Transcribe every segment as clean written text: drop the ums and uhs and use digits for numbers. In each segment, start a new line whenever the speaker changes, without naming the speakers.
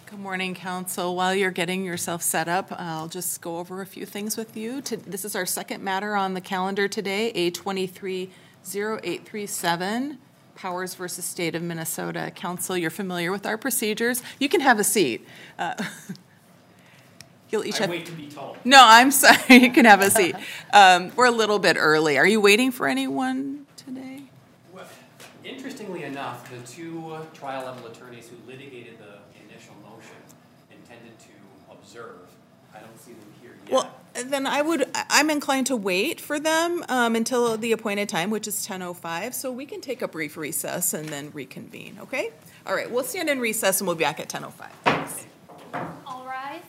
Good morning, Council. While you're getting yourself set up, I'll just go over a few things with you. This is our second matter on the calendar today, A230837, Powers versus State of Minnesota. Council, you're familiar with our procedures. You can have a seat. You'll each have...
wait to be told.
No, I'm sorry. You can have a seat. We're a little bit early. Are you waiting for anyone today?
Well, interestingly enough, the two trial-level attorneys who litigated the initial motion intended to observe. I don't see them here yet.
Well, then I'm inclined to wait for them until the appointed time, which is 10:05, so we can take a brief recess and then reconvene, okay? All right, we'll stand in recess and we'll be back at 10:05. Thanks.
All rise.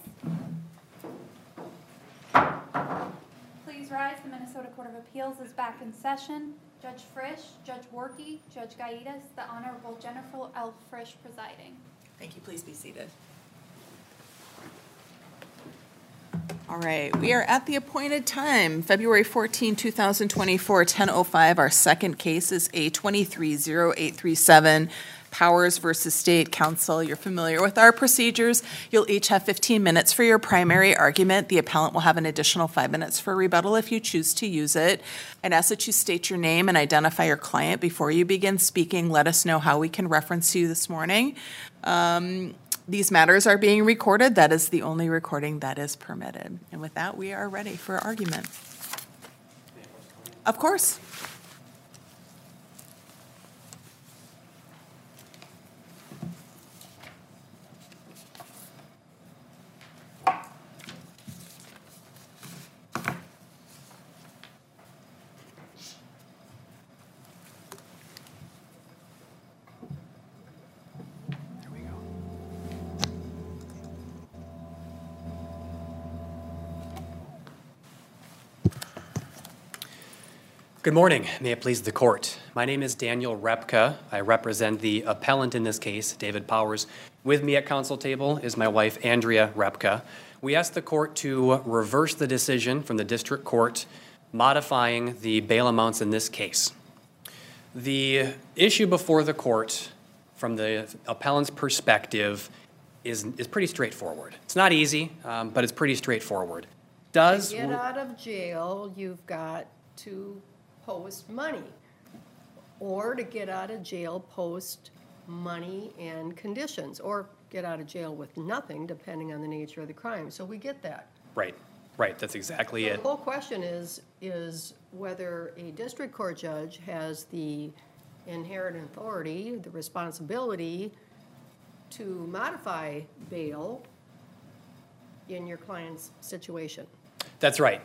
Please rise. The Minnesota Court of Appeals is back in session. Judge Frisch, Judge Warkey, Judge Gaitas, the Honorable Jennifer L. Frisch presiding.
Thank you. Please be seated. All right, we are at the appointed time, February 14, 2024, 10:05. Our second case is A230837, Powers versus State. Council, you're familiar with our procedures. You'll each have 15 minutes for your primary argument. The appellant will have an additional 5 minutes for rebuttal if you choose to use it. I'd ask that you state your name and identify your client before you begin speaking. Let us know how we can reference you this morning. These matters are being recorded. That is the only recording that is permitted. And with that, we are ready for argument. Of course.
Good morning. May it please the court. My name is Daniel Repka. I represent the appellant in this case, David Powers. With me at council table is my wife, Andrea Repka. We asked the court to reverse the decision from the district court modifying the bail amounts in this case. The issue before the court, from the appellant's perspective, is pretty straightforward. It's not easy, but it's pretty straightforward.
To get out of jail, you've got to post money, or to get out of jail, post money and conditions, or get out of jail with nothing, depending on the nature of the crime. So we get that.
Right, that's exactly it.
The whole question is whether a district court judge has the inherent authority, the responsibility to modify bail in your client's situation.
That's right.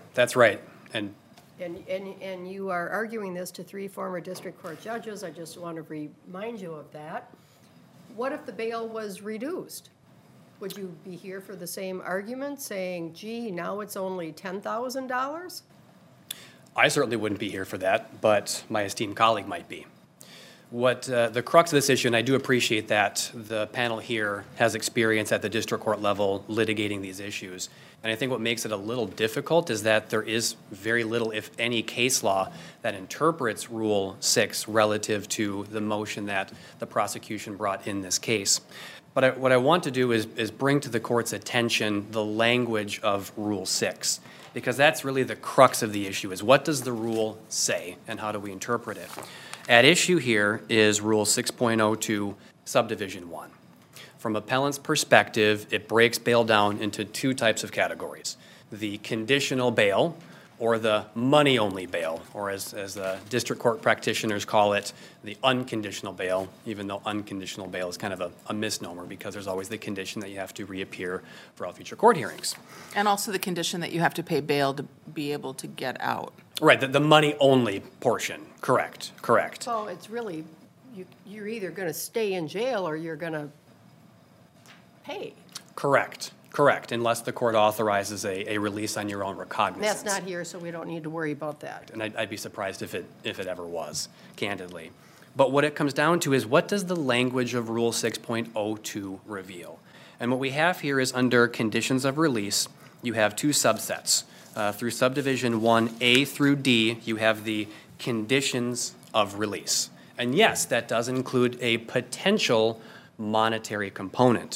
And you are arguing this to 3 former district court judges. I just want to remind you of that. What if the bail was reduced? Would you be here for the same argument, saying, gee, now it's only $10,000?
I certainly wouldn't be here for that, but my esteemed colleague might be. What the crux of this issue, and I do appreciate that the panel here has experience at the district court level litigating these issues, and I think what makes it a little difficult is that there is very little, if any, case law that interprets Rule 6 relative to the motion that the prosecution brought in this case. But what I want to do is bring to the court's attention the language of Rule 6, because that's really the crux of the issue, is what does the rule say and how do we interpret it? At issue here is Rule 6.02, Subdivision 1. From appellant's perspective, it breaks bail down into 2 types of categories: the conditional bail, or the money-only bail, or as the district court practitioners call it, the unconditional bail, even though unconditional bail is kind of a misnomer because there's always the condition that you have to reappear for all future court hearings.
And also the condition that you have to pay bail to be able to get out.
Right, the money-only portion, correct.
So it's really, you're either going to stay in jail or you're going to pay.
Correct, unless the court authorizes a release on your own recognizance.
That's not here, so we don't need to worry about that.
And I'd be surprised if it ever was, candidly. But what it comes down to is, what does the language of Rule 6.02 reveal? And what we have here is, under conditions of release, you have 2 subsets. Through Subdivision 1A through D, you have the conditions of release. And yes, that does include a potential monetary component.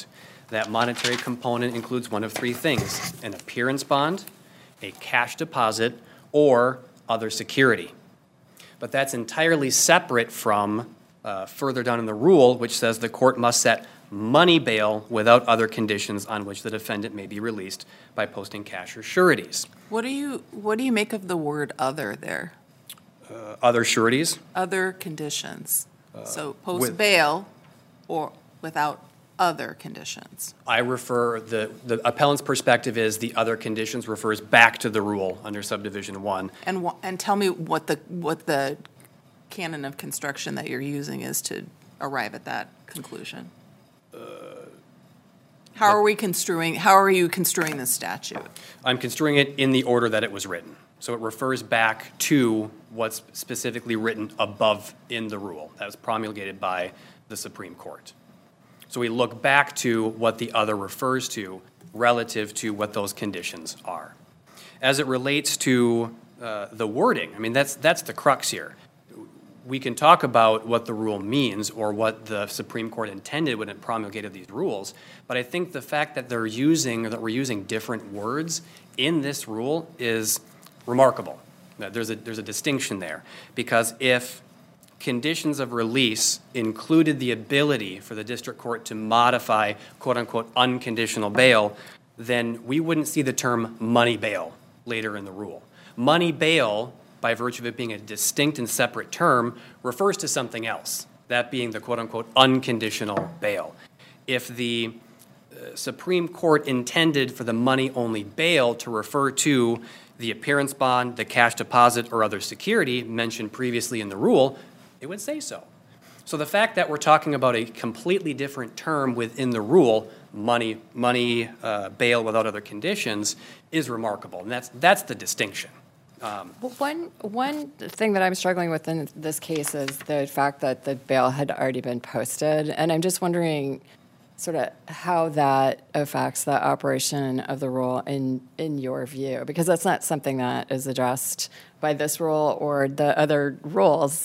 that monetary component includes one of three things: an appearance bond, a cash deposit, or other security. But that's entirely separate from further down in the rule, which says the court must set money bail without other conditions on which the defendant may be released by posting cash or sureties.
What do you make of the word "other" there?
Other sureties?
Other conditions. So post
with-
bail or without other conditions.
I refer, the appellant's perspective is the other conditions refers back to the rule under subdivision 1.
And tell me what the canon of construction that you're using is to arrive at that conclusion. How are you construing the statute?
I'm construing it in the order that it was written. So it refers back to what's specifically written above in the rule that was promulgated by the Supreme Court. So we look back to what the other refers to relative to what those conditions are. As it relates to the wording, I mean, that's the crux here. We can talk about what the rule means or what the Supreme Court intended when it promulgated these rules, but I think the fact that we're using different words in this rule is remarkable. There's a distinction there, because if conditions of release included the ability for the district court to modify quote-unquote unconditional bail, then we wouldn't see the term money bail later in the rule. Money bail, by virtue of it being a distinct and separate term, refers to something else, that being the quote-unquote unconditional bail. If the Supreme Court intended for the money-only bail to refer to the appearance bond, the cash deposit, or other security mentioned previously in the rule, it would say so. So the fact that we're talking about a completely different term within the rule, money bail without other conditions, is remarkable, and that's the distinction.
One thing that I'm struggling with in this case is the fact that the bail had already been posted, and I'm just wondering sort of how that affects the operation of the rule in your view, because that's not something that is addressed by this rule or the other rules.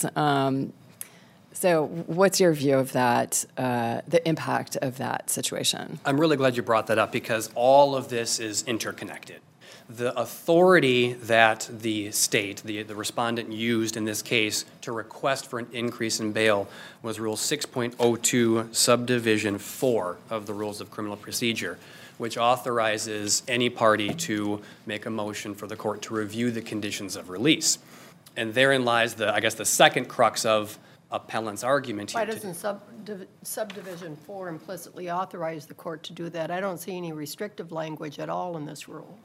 So what's your view of that, the impact of that situation?
I'm really glad you brought that up, because all of this is interconnected. The authority that the state, the respondent, used in this case to request for an increase in bail was Rule 6.02, Subdivision 4 of the Rules of Criminal Procedure, which authorizes any party to make a motion for the court to review the conditions of release. And therein lies the second crux of appellant's argument here.
Why doesn't Subdivision 4 implicitly authorize the court to do that? I don't see any restrictive language at all in this rule.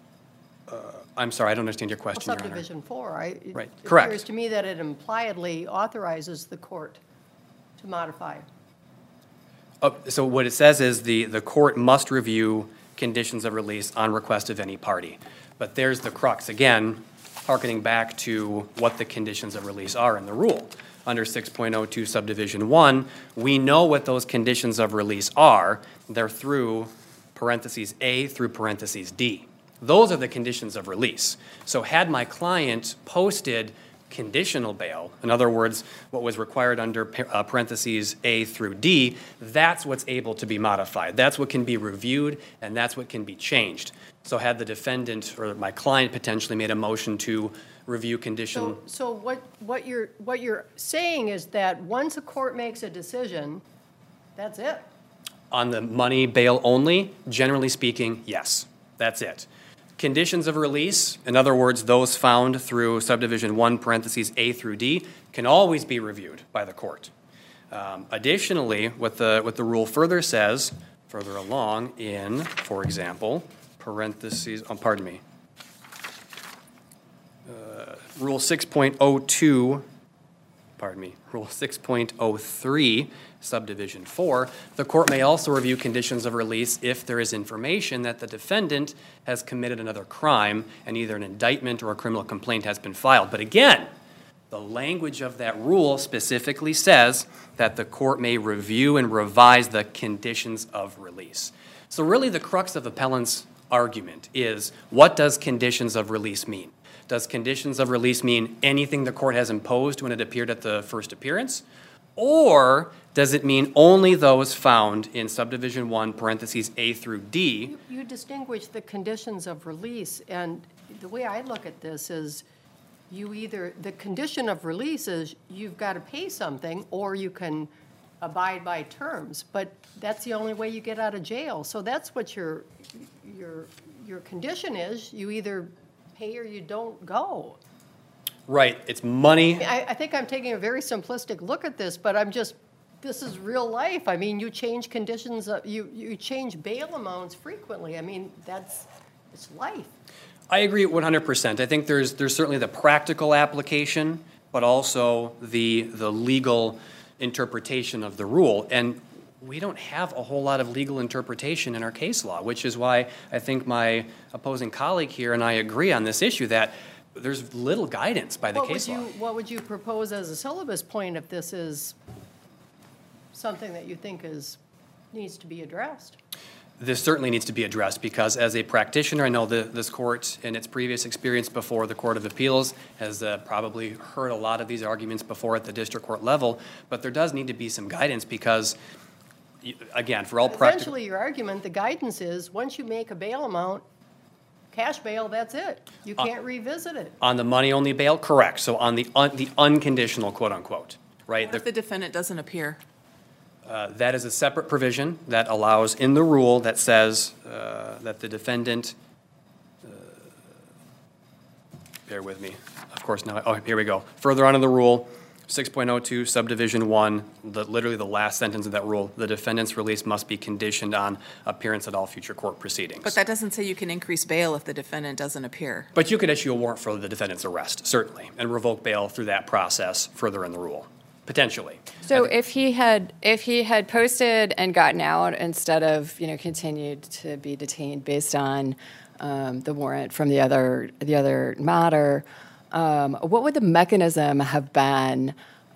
I'm sorry, I don't understand your question, Your Honor.
Subdivision 4,
Right,
it
correct.
appears to me that it impliedly authorizes the court to modify.
So what it says is the court must review conditions of release on request of any party. But there's the crux, again, hearkening back to what the conditions of release are in the rule. Under 6.02 Subdivision 1, we know what those conditions of release are. They're through parentheses A through parentheses D. Those are the conditions of release. So had my client posted conditional bail, in other words, what was required under parentheses A through D, that's what's able to be modified. That's what can be reviewed, and that's what can be changed. So had the defendant or my client potentially made a motion to review condition.
So what you're saying is that once a court makes a decision, that's it?
On the money bail only, generally speaking, yes, that's it. Conditions of release, in other words, those found through Subdivision 1, parentheses A through D, can always be reviewed by the court. Additionally, what the rule further says, further along in, for example, parentheses, Rule 6.02, Rule 6.03, Subdivision 4, the court may also review conditions of release if there is information that the defendant has committed another crime and either an indictment or a criminal complaint has been filed. But again, the language of that rule specifically says that the court may review and revise the conditions of release. So really the crux of appellant's argument is, what does conditions of release mean? Does conditions of release mean anything the court has imposed when it appeared at the first appearance? Or does it mean only those found in subdivision 1, parentheses A through D?
You distinguish the conditions of release, and the way I look at this is the condition of release is you've got to pay something or you can abide by terms, but that's the only way you get out of jail. So that's what your condition is. You either pay or you don't go.
Right, it's money.
I think I'm taking a very simplistic look at this, but this is real life. I mean, you change conditions, you change bail amounts frequently. I mean, it's life.
I agree 100%. I think there's certainly the practical application, but also the legal interpretation of the rule. And we don't have a whole lot of legal interpretation in our case law, which is why I think my opposing colleague here and I agree on this issue that there's little guidance by the case law.
What would you propose as a syllabus point if this is something that you think needs to be addressed?
This certainly needs to be addressed because as a practitioner, I know this court in its previous experience before the Court of Appeals has probably heard a lot of these arguments before at the district court level, but there does need to be some guidance because, again, for all practical...
Essentially, your argument, the guidance is once you make a bail amount, cash bail, that's it. You can't revisit it.
On the money-only bail, correct. So on the unconditional, quote-unquote, right?
What if the defendant doesn't appear?
That is a separate provision that allows in the rule that says that the defendant, bear with me, of course now, here we go. Further on in the rule, 6.02 subdivision 1, literally the last sentence of that rule, the defendant's release must be conditioned on appearance at all future court proceedings.
But that doesn't say you can increase bail if the defendant doesn't appear.
But you could issue a warrant for the defendant's arrest, certainly, and revoke bail through that process further in the rule. Potentially.
So if he had posted and gotten out instead of continued to be detained based on the warrant from the other matter, what would the mechanism have been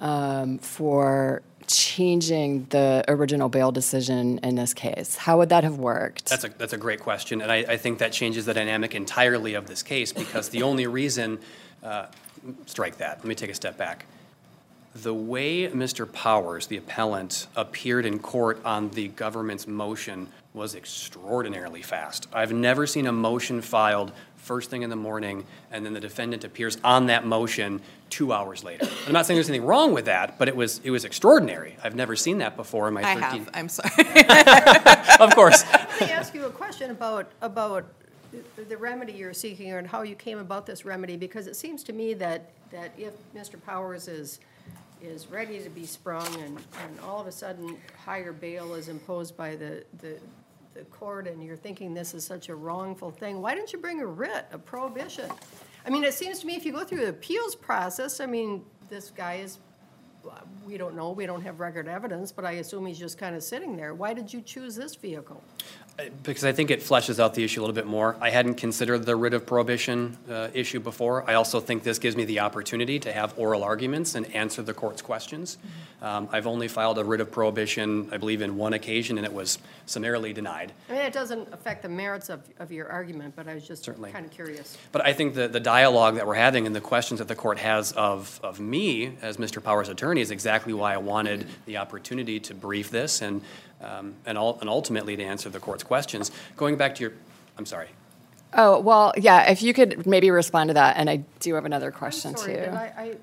for changing the original bail decision in this case? How would that have worked?
That's a great question, and I think that changes the dynamic entirely of this case because the only reason strike that. Let me take a step back. The way Mr. Powers, the appellant, appeared in court on the government's motion was extraordinarily fast. I've never seen a motion filed first thing in the morning and then the defendant appears on that motion 2 hours later. I'm not saying there's anything wrong with that, but it was extraordinary. I've never seen that before in my 13...
I have. I'm sorry.
Of course.
Let me ask you a question about the remedy you're seeking and how you came about this remedy, because it seems to me that if Mr. Powers is ready to be sprung and all of a sudden higher bail is imposed by the court and you're thinking this is such a wrongful thing, why don't you bring a writ, a prohibition? I mean, it seems to me if you go through the appeals process, I mean, this guy is, we don't know, we don't have record evidence, but I assume he's just kind of sitting there. Why did you choose this vehicle?
Because I think it fleshes out the issue a little bit more. I hadn't considered the writ of prohibition issue before. I also think this gives me the opportunity to have oral arguments and answer the court's questions. I've only filed a writ of prohibition, I believe, in one occasion, and it was summarily denied.
I mean, it doesn't affect the merits of your argument, but I was just kind of curious.
But I think the dialogue that we're having and the questions that the court has of me as Mr. Powers' attorney is exactly why I wanted the opportunity to brief this and ultimately to answer the court's questions. Going back to your, I'm sorry.
Oh, well, yeah, if you could maybe respond to that, and I do have another question,
sorry,
too.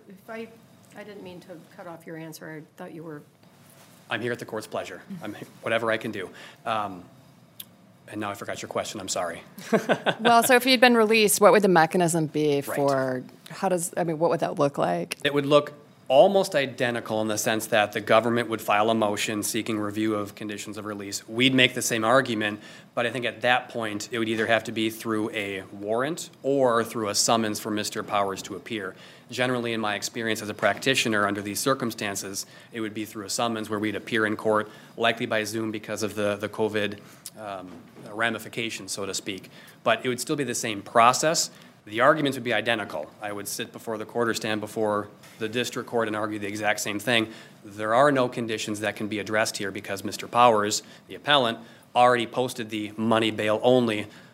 I didn't mean to cut off your answer. I thought you were...
I'm here at the court's pleasure. I'm whatever I can do. And now I forgot your question. I'm sorry.
Well, so if he'd been released, what would the mechanism be for, what would that look like?
It would look almost identical in the sense that the government would file a motion seeking review of conditions of release. We'd make the same argument, but I think at that point it would either have to be through a warrant or through a summons for Mr. Powers to appear. Generally, in my experience as a practitioner under these circumstances, it would be through a summons where we'd appear in court, likely by Zoom because of the COVID ramifications, so to speak. But it would still be the same process. The arguments would be identical. I would sit before the court or stand before the district court and argue the exact same thing. There are no conditions that can be addressed here because Mr. Powers, the appellant, already posted the money bail only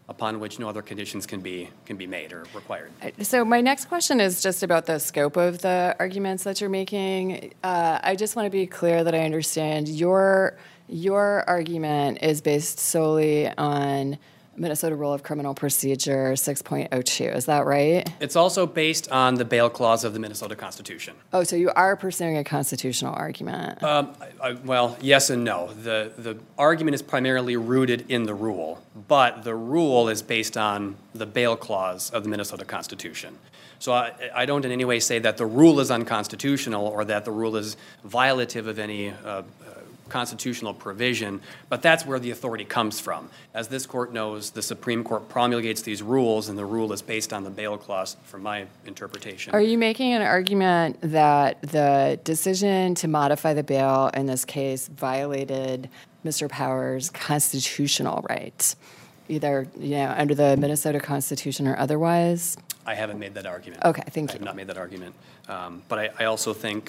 upon which no other conditions can be made or required.
So my next question is just about the scope of the arguments that you're making. I just want to be clear that I understand your argument is based solely on Minnesota Rule of Criminal Procedure 6.02. Is that right?
It's also based on the bail clause of the Minnesota Constitution.
Oh, so you are pursuing a constitutional argument.
Well, yes and no. The argument is primarily rooted in the rule, but the rule is based on the bail clause of the Minnesota Constitution. So I don't in any way say that the rule is unconstitutional or that the rule is violative of any constitutional provision, but that's where the authority comes from. As this court knows, the Supreme Court promulgates these rules, and the rule is based on the bail clause, from my interpretation.
Are you making an argument that the decision to modify the bail in this case violated Mr. Powers' constitutional rights, either under the Minnesota Constitution or otherwise?
I haven't made that argument.
Okay, thank you.
I have not made that argument. But I also think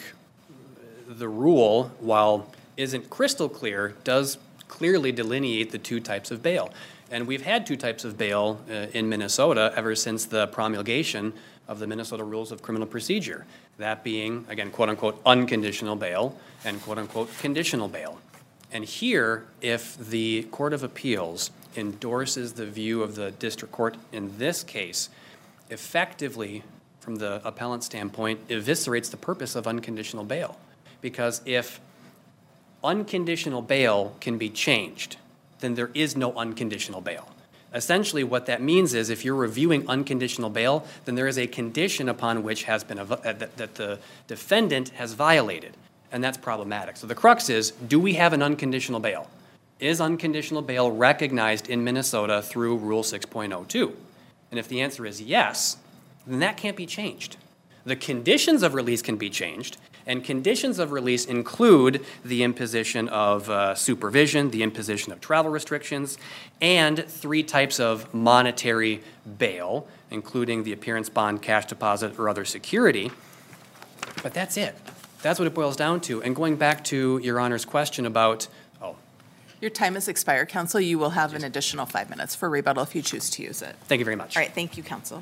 the rule, while isn't crystal clear, does clearly delineate the two types of bail. And we've had two types of bail in Minnesota ever since the promulgation of the Minnesota Rules of Criminal Procedure, that being, again, quote-unquote, unconditional bail and quote-unquote conditional bail. And here, if the Court of Appeals endorses the view of the district court in this case, effectively, from the appellant standpoint, eviscerates the purpose of unconditional bail. Because if unconditional bail can be changed, then there is no unconditional bail. Essentially, what that means is if you're reviewing unconditional bail, then there is a condition upon which has been that the defendant has violated, and that's problematic. So the crux is, do we have an unconditional bail? Is unconditional bail recognized in Minnesota through Rule 6.02? And if the answer is yes, then that can't be changed. The conditions of release can be changed, and conditions of release include the imposition of supervision, the imposition of travel restrictions, and 3 types of monetary bail, including the appearance bond, cash deposit, or other security. But that's it. That's what it boils down to. And going back to Your Honor's question about,
Your time has expired, counsel. You will have an additional 5 minutes for rebuttal if you choose to use it.
Thank you very much.
All right, thank you, counsel.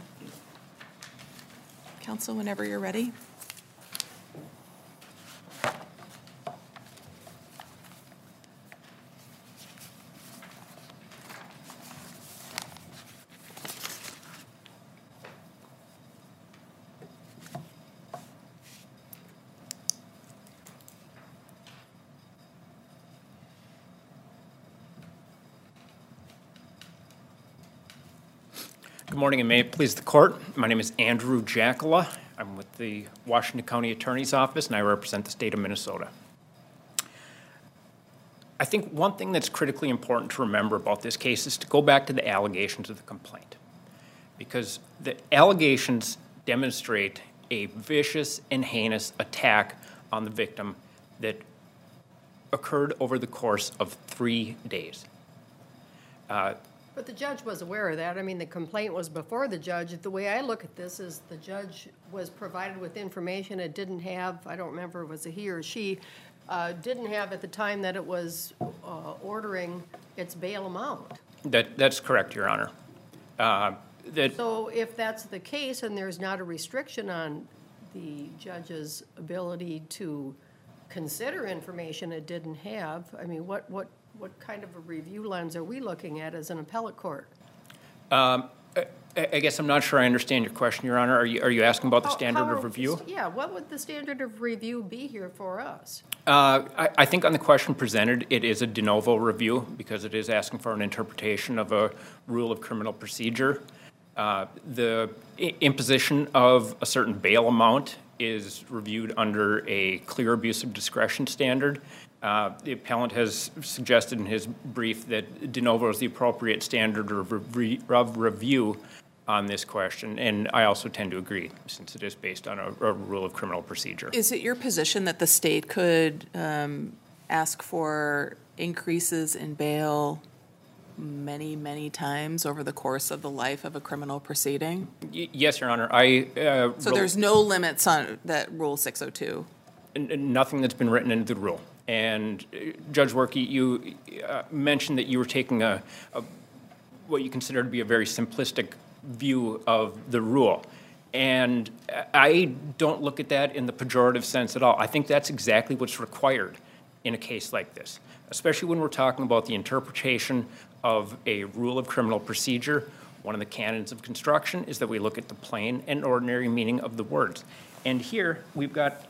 Counsel, whenever you're ready.
Good morning, and may it please the court. My name is Andrew Jackala. I'm with the Washington County Attorney's Office, and I represent the state of Minnesota. I think one thing that's critically important to remember about this case is to go back to the allegations of the complaint, because the allegations demonstrate a vicious and heinous attack on the victim that occurred over the course of 3 days.
But the judge was aware of that. I mean, the complaint was before the judge. The way I look at this is the judge was provided with information it didn't have, I don't remember if it was a he or she, didn't have at the time that it was ordering its bail amount.
That's correct, Your Honor.
So if that's the case and there's not a restriction on the judge's ability to consider information it didn't have, I mean, what kind of a review lens are we looking at as an appellate court?
I guess I'm not sure I understand your question, Your Honor. Are you asking about the standard of review?
Yeah, what would the standard of review be here for us?
I think on the question presented, it is a de novo review because it is asking for an interpretation of a rule of criminal procedure. The imposition of a certain bail amount is reviewed under a clear abuse of discretion standard. The appellant has suggested in his brief that de novo is the appropriate standard of review on this question, and I also tend to agree, since it is based on a rule of criminal procedure.
Is it your position that the state could ask for increases in bail many, many times over the course of the life of a criminal proceeding?
Yes, Your Honor.
So there's no limits on that Rule 602?
Nothing that's been written into the rule. And Judge Werke, you mentioned that you were taking what you consider to be a very simplistic view of the rule. And I don't look at that in the pejorative sense at all. I think that's exactly what's required in a case like this, especially when we're talking about the interpretation of a rule of criminal procedure. One of the canons of construction is that we look at the plain and ordinary meaning of the words. And here we've got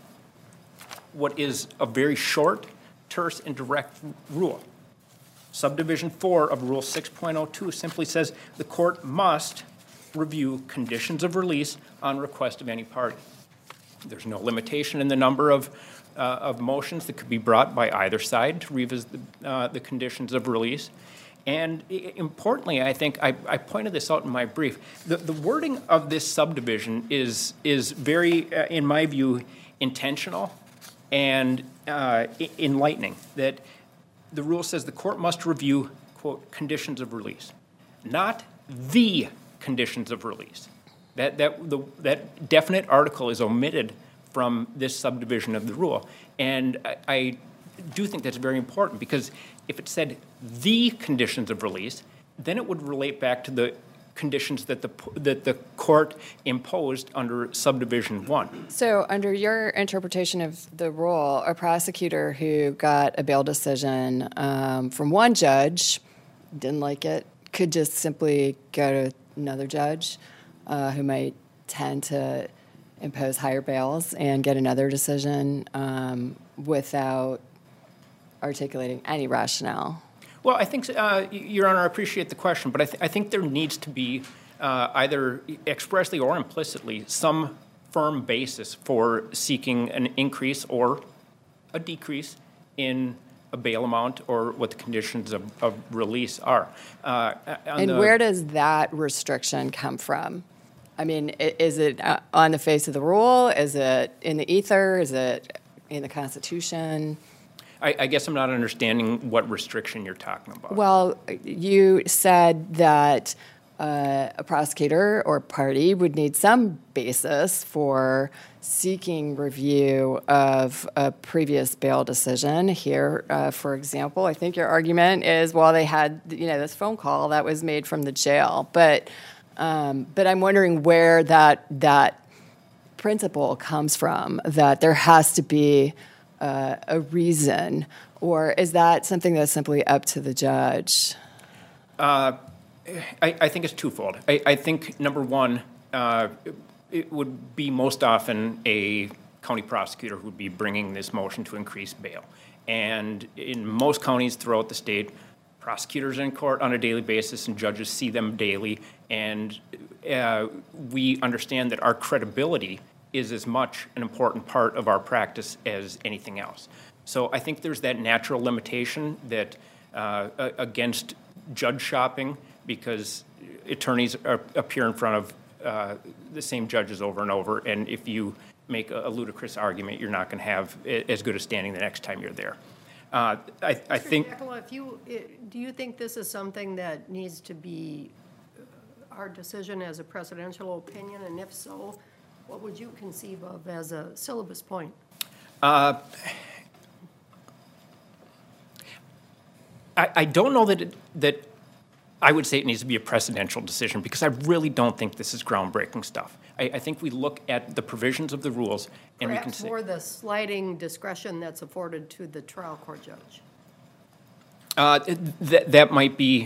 what is a very short, terse, and direct rule. Subdivision 4 of Rule 6.02 simply says the court must review conditions of release on request of any party. There's no limitation in the number of motions that could be brought by either side to revisit the conditions of release. And importantly, I think I pointed this out in my brief. The wording of this subdivision is very, in my view, intentional and enlightening. That the rule says the court must review, quote, conditions of release, not the conditions of release. That definite article is omitted from this subdivision of the rule. And I do think that's very important, because if it said the conditions of release, then it would relate back to the conditions that the court imposed under subdivision 1.
So under your interpretation of the rule, a prosecutor who got a bail decision from one judge, didn't like it, could just simply go to another judge who might tend to impose higher bails and get another decision without articulating any rationale.
Well, I think, Your Honor, I appreciate the question, but I think there needs to be either expressly or implicitly some firm basis for seeking an increase or a decrease in a bail amount or what the conditions of release are.
And where does that restriction come from? I mean, is it on the face of the rule? Is it in the ether? Is it in the Constitution?
I guess I'm not understanding what restriction you're talking about.
Well, you said that a prosecutor or party would need some basis for seeking review of a previous bail decision. Here, for example, I think your argument is, well, they had this phone call that was made from the jail, but I'm wondering where that principle comes from, that there has to be a reason, or is that something that's simply up to the judge?
I think it's twofold. I think, number one, it would be most often a county prosecutor who would be bringing this motion to increase bail. And in most counties throughout the state, prosecutors are in court on a daily basis and judges see them daily. And we understand that our credibility is as much an important part of our practice as anything else. So I think there's that natural limitation that against judge shopping, because attorneys appear in front of the same judges over and over, and if you make a ludicrous argument, you're not going to have as good a standing the next time you're there. I think.
Do you think this is something that needs to be our decision as a presidential opinion, and if so, what would you conceive of as a syllabus point?
I don't know that I would say it needs to be a precedential decision, because I really don't think this is groundbreaking stuff. I think we look at the provisions of the rules and we can say...
Perhaps more the sliding discretion that's afforded to the trial court judge.
That might be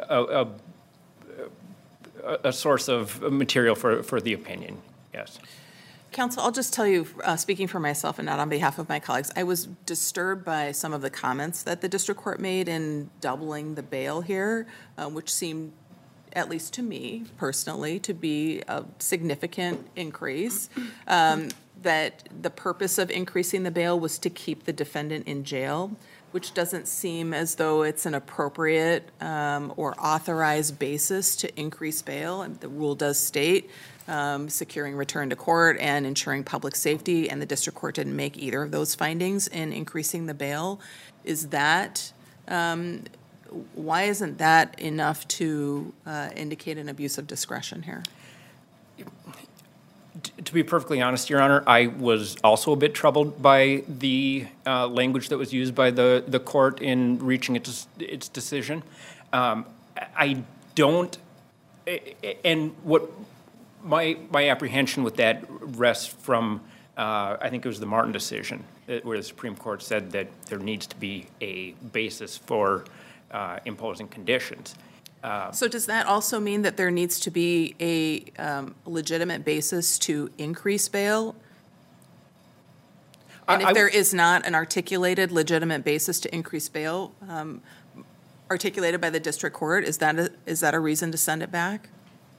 a source of material for the opinion, yes.
Counsel, I'll just tell you, speaking for myself and not on behalf of my colleagues, I was disturbed by some of the comments that the district court made in doubling the bail here, which seemed, at least to me personally, to be a significant increase. That the purpose of increasing the bail was to keep the defendant in jail, which doesn't seem as though it's an appropriate or authorized basis to increase bail. And the rule does state securing return to court and ensuring public safety, and the district court didn't make either of those findings in increasing the bail. Is that, why isn't that enough to indicate an abuse of discretion here?
To be perfectly honest, Your Honor, I was also a bit troubled by the language that was used by the court in reaching its decision. I don't, and what my apprehension with that rests from, I think it was the Martin decision, where the Supreme Court said that there needs to be a basis for imposing conditions.
So does that also mean that there needs to be a legitimate basis to increase bail? And if there is not an articulated legitimate basis to increase bail, articulated by the district court, is that a reason to send it back?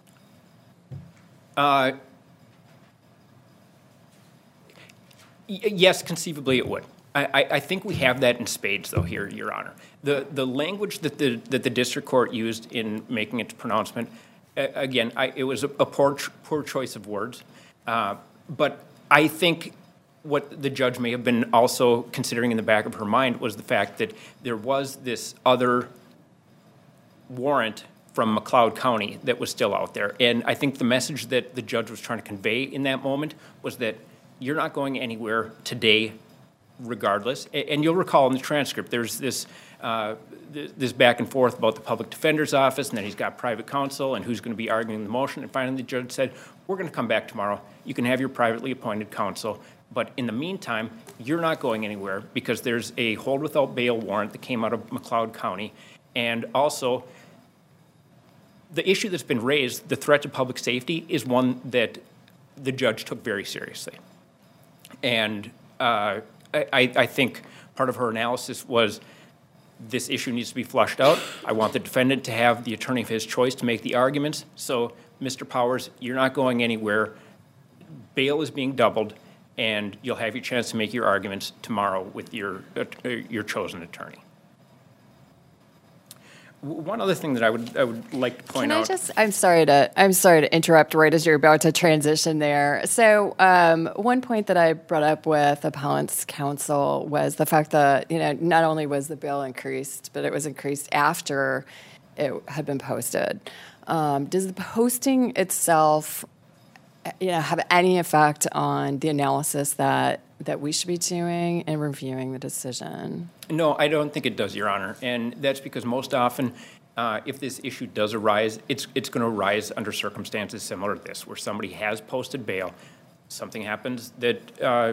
Yes, conceivably it would. I think we have that in spades, though, here, Your Honor. The language that the district court used in making its pronouncement, again, it was a poor choice of words. But I think what the judge may have been also considering in the back of her mind was the fact that there was this other warrant from McLeod County that was still out there. And I think the message that the judge was trying to convey in that moment was that you're not going anywhere today regardless. And you'll recall in the transcript, there's this back and forth about the public defender's office, and then he's got private counsel and who's going to be arguing the motion. And finally, the judge said, we're going to come back tomorrow. You can have your privately appointed counsel. But in the meantime, you're not going anywhere because there's a hold without bail warrant that came out of McLeod County. And also, the issue that's been raised, the threat to public safety, is one that the judge took very seriously. And I think part of her analysis was this issue needs to be flushed out. I want the defendant to have the attorney of his choice to make the arguments. So, Mr. Powers, you're not going anywhere. Bail is being doubled, and you'll have your chance to make your arguments tomorrow with your chosen attorney. One other thing that I would like to point out.
I'm sorry to interrupt right as you're about to transition there. So one point that I brought up with appellant's counsel was the fact that, not only was the bail increased, but it was increased after it had been posted. Does the posting itself, have any effect on the analysis that we should be doing in reviewing the decision?
No, I don't think it does, Your Honor. And that's because most often, if this issue does arise, it's going to arise under circumstances similar to this, where somebody has posted bail, something happens that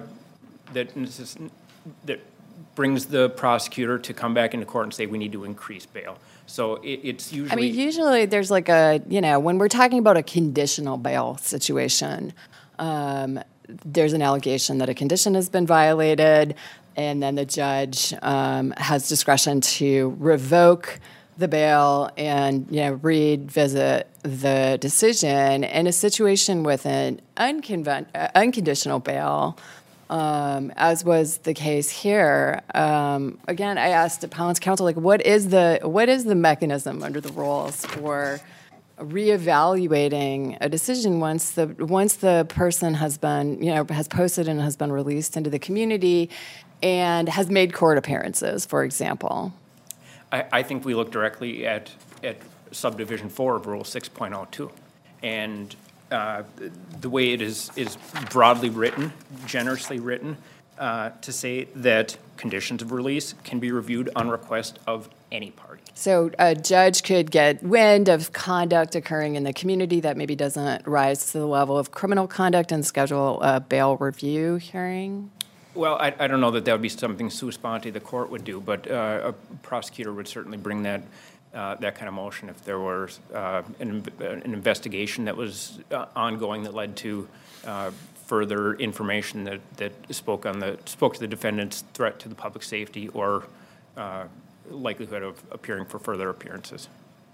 brings the prosecutor to come back into court and say we need to increase bail. So it's usually...
usually there's like when we're talking about a conditional bail situation, there's an allegation that a condition has been violated, and then the judge has discretion to revoke the bail and revisit the decision. In a situation with an unconditional bail, as was the case here, again, I asked appellant's counsel, what is the mechanism under the rules for reevaluating a decision once the person has been, has posted and has been released into the community and has made court appearances, for example?
I think we look directly at subdivision 4 of Rule 6.02, and the way it is broadly written, generously written, to say that conditions of release can be reviewed on request of any party.
So a judge could get wind of conduct occurring in the community that maybe doesn't rise to the level of criminal conduct and schedule a bail review hearing?
Well, I don't know that would be something sua sponte the court would do, but a prosecutor would certainly bring that kind of motion if there was an investigation that was ongoing that led to further information that spoke to the defendant's threat to the public safety or likelihood of appearing for further appearances.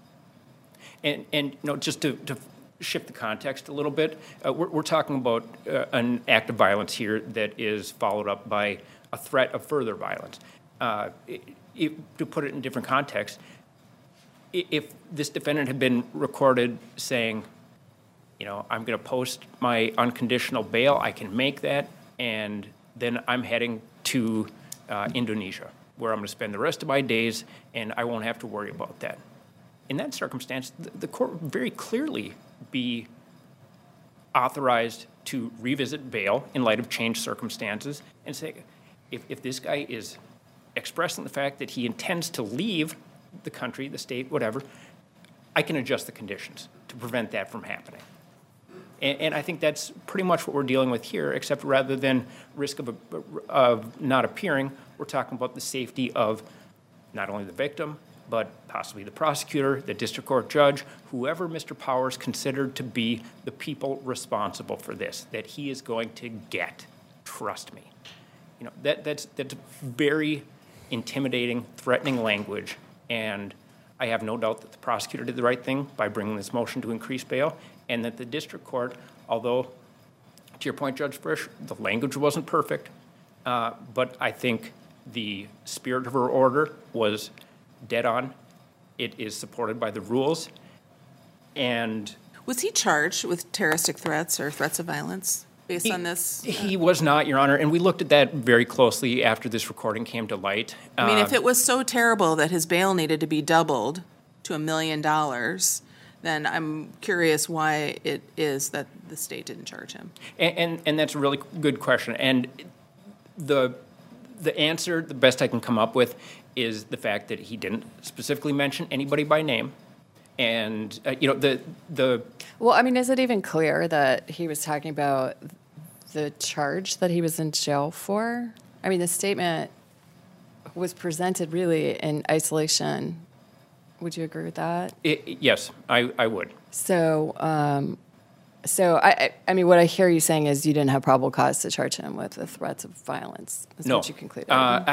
And just to shift the context a little bit, we're talking about an act of violence here that is followed up by a threat of further violence. To put it in different context, if this defendant had been recorded saying, I'm going to post my unconditional bail, I can make that, and then I'm heading to Indonesia, where I'm going to spend the rest of my days, and I won't have to worry about that. In that circumstance, the court would very clearly be authorized to revisit bail in light of changed circumstances and say, if this guy is expressing the fact that he intends to leave the country, the state, whatever, I can adjust the conditions to prevent that from happening. And I think that's pretty much what we're dealing with here, except rather than risk of not appearing, we're talking about the safety of not only the victim, but possibly the prosecutor, the district court judge, whoever Mr. Powers considered to be the people responsible for this, that he is going to get. Trust me. You know, that's very intimidating, threatening language, and I have no doubt that the prosecutor did the right thing by bringing this motion to increase bail, and that the district court, although, to your point, Judge Frisch, the language wasn't perfect, but I think the spirit of her order was dead on. It is supported by the rules, and...
Was he charged with terroristic threats or threats of violence based on this?
He was not, Your Honor, and we looked at that very closely after this recording came to light.
I mean, if it was so terrible that his bail needed to be doubled to $1 million, then I'm curious why it is that the state didn't charge him.
And that's a really good question. And the answer, the best I can come up with, is the fact that he didn't specifically mention anybody by name. And,
Well, I mean, is it even clear that he was talking about the charge that he was in jail for? I mean, the statement was presented really in isolation. Would you agree with that?
Yes, I would.
So, I mean, what I hear you saying is you didn't have probable cause to charge him with the threats of violence. Is
No.
what you concluded.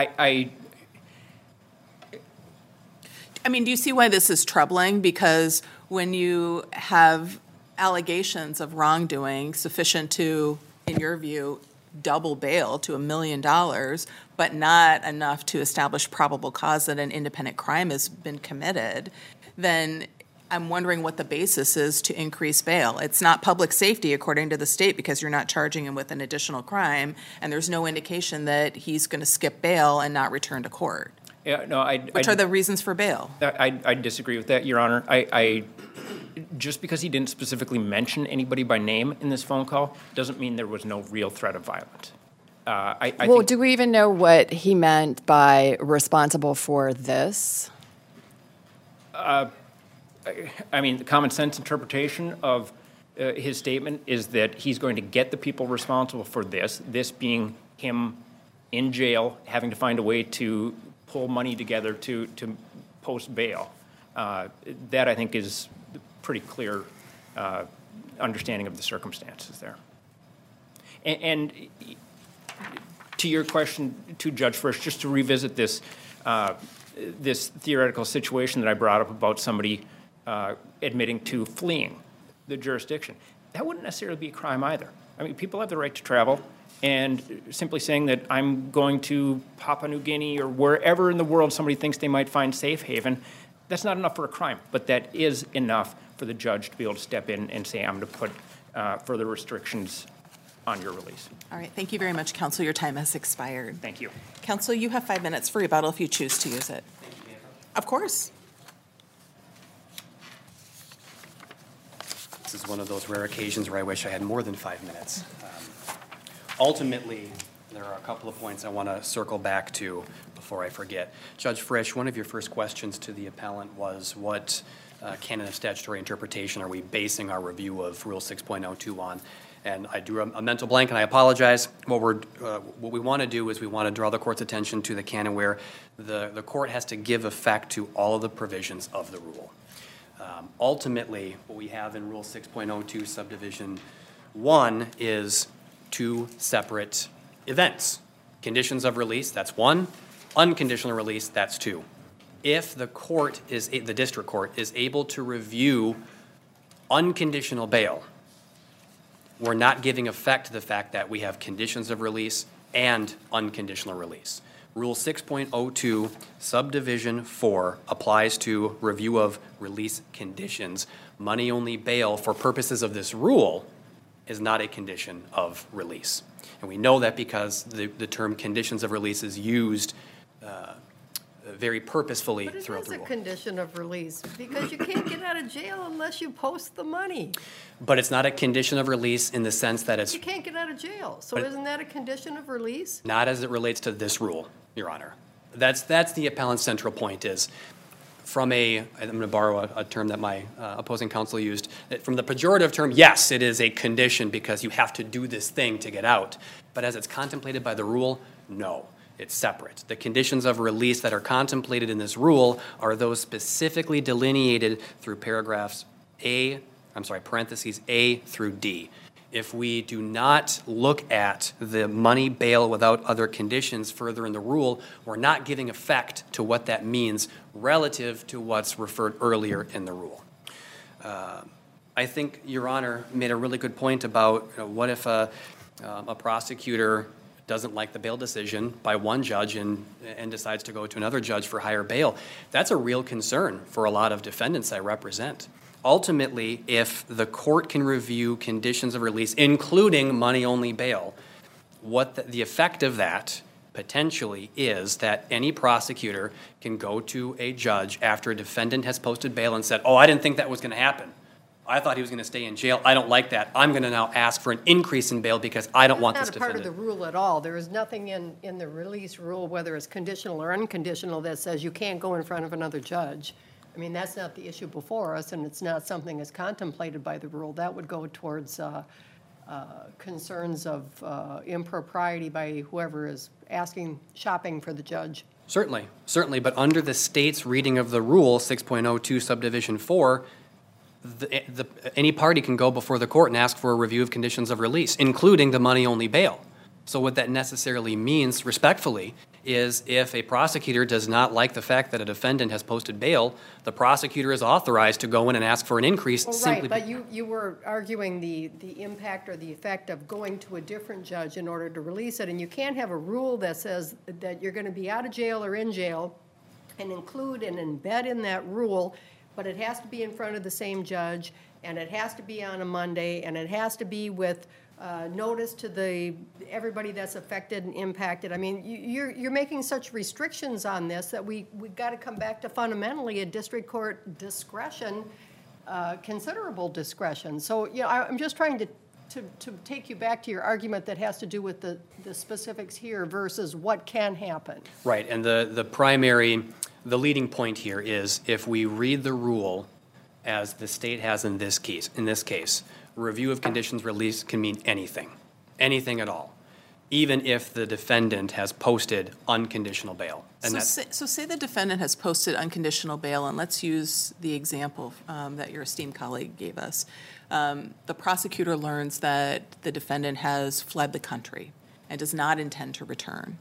I mean, do you see why this is troubling? Because when you have allegations of wrongdoing sufficient to, in your view, double bail to $1 million, but not enough to establish probable cause that an independent crime has been committed, then I'm wondering what the basis is to increase bail. It's not public safety, according to the state, because you're not charging him with an additional crime, and there's no indication that he's going to skip bail and not return to court.
Yeah, no,
Which are the reasons for bail?
I disagree with that, Your Honor. I just because he didn't specifically mention anybody by name in this phone call doesn't mean there was no real threat of violence. I think,
do we even know what he meant by responsible for this?
I mean, the common sense interpretation of his statement is that he's going to get the people responsible for this being him in jail, having to find a way to pull money together to post bail. That, I think, is a pretty clear understanding of the circumstances there. And to your question, to Judge Frisch, just to revisit this this theoretical situation that I brought up about somebody admitting to fleeing the jurisdiction, that wouldn't necessarily be a crime either. I mean, people have the right to travel, and simply saying that I'm going to Papua New Guinea or wherever in the world somebody thinks they might find safe haven, that's not enough for a crime, but that is enough for the judge to be able to step in and say, I'm going to put further restrictions on your release.
All right, thank you very much, counsel. Your time has expired.
Thank you.
Counsel, you have 5 minutes for rebuttal if you choose to use it.
Thank you, Deborah.
Of course.
This is one of those rare occasions where I wish I had more than 5 minutes. Ultimately, there are a couple of points I want to circle back to before I forget. Judge Frisch, one of your first questions to the appellant was what canon of statutory interpretation are we basing our review of Rule 6.02 on? And I drew a mental blank, and I apologize. What we want to do is we want to draw the court's attention to the canon where the court has to give effect to all of the provisions of the rule. Ultimately, what we have in Rule 6.02 subdivision 1 is two separate events. Conditions of release, that's 1. Unconditional release, that's 2. If the district court is able to review unconditional bail, we're not giving effect to the fact that we have conditions of release and unconditional release. Rule 6.02 subdivision 4 applies to review of release conditions. Money-only bail for purposes of this rule is not a condition of release. And we know that because the term conditions of release is used very purposefully throughout the rule.
But it is a condition of release because you can't get out of jail unless you post the money.
But it's not a condition of release in the sense that it's
You can't get out of jail, so
But-
isn't that a condition of release?
not as it relates to this rule, Your Honor. That's the appellant's central point is From I'm going to borrow a term that my opposing counsel used. From the pejorative term, yes, it is a condition because you have to do this thing to get out. But as it's contemplated by the rule, no, it's separate. The conditions of release that are contemplated in this rule are those specifically delineated through parentheses A through D. If we do not look at the money bail without other conditions further in the rule, we're not giving effect to what that means relative to what's referred earlier in the rule. I think Your Honor made a really good point about what if a prosecutor doesn't like the bail decision by one judge and decides to go to another judge for higher bail. That's a real concern for a lot of defendants I represent. Ultimately, if the court can review conditions of release, including money-only bail, what the effect of that potentially is that any prosecutor can go to a judge after a defendant has posted bail and said, oh, I didn't think that was going to happen. I thought he was going to stay in jail. I don't like that. I'm going to now ask for an increase in bail because I don't want this defendant.
That's not a part of the rule at all. There is nothing in the release rule, whether it's conditional or unconditional, that says you can't go in front of another judge. I mean, that's not the issue before us, and it's not something that's contemplated by the rule. That would go towards concerns of impropriety by whoever is shopping for the judge.
Certainly, but under the state's reading of the rule, 6.02 subdivision 4, any party can go before the court and ask for a review of conditions of release, including the money-only bail. So what that necessarily means, respectfully, is if a prosecutor does not like the fact that a defendant has posted bail, the prosecutor is authorized to go in and ask for an increase.
Right, but you were arguing the impact or the effect of going to a different judge in order to release it, and you can't have a rule that says that you're going to be out of jail or in jail and include and embed in that rule, but it has to be in front of the same judge, and it has to be on a Monday, and it has to be with notice to everybody that's affected and impacted. I mean, you're making such restrictions on this that we've got to come back to fundamentally a district court discretion, considerable discretion. So, I'm just trying to take you back to your argument that has to do with the specifics here versus what can happen.
Right, and the leading point here is if we read the rule as the state has in this case, review of conditions release can mean anything at all, even if the defendant has posted unconditional bail. And
so say the defendant has posted unconditional bail, and let's use the example that your esteemed colleague gave us. The prosecutor learns that the defendant has fled the country and does not intend to return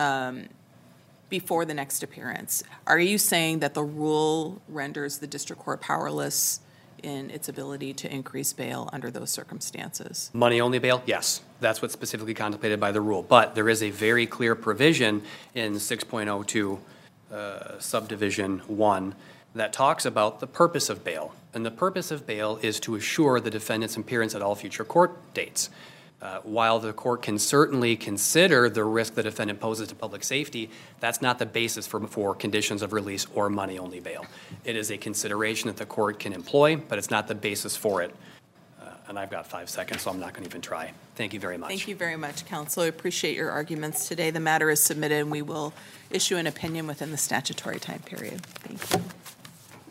before the next appearance. Are you saying that the rule renders the district court powerless in its ability to increase bail under those circumstances?
Money-only bail? Yes. That's what's specifically contemplated by the rule. But there is a very clear provision in 6.02 subdivision 1 that talks about the purpose of bail. And the purpose of bail is to assure the defendant's appearance at all future court dates. While the court can certainly consider the risk the defendant poses to public safety, that's not the basis for conditions of release or money-only bail. It is a consideration that the court can employ, but it's not the basis for it. And I've got 5 seconds, so I'm not going to even try. Thank you very much.
Thank you very much, counsel. I appreciate your arguments today. The matter is submitted, and we will issue an opinion within the statutory time period. Thank you.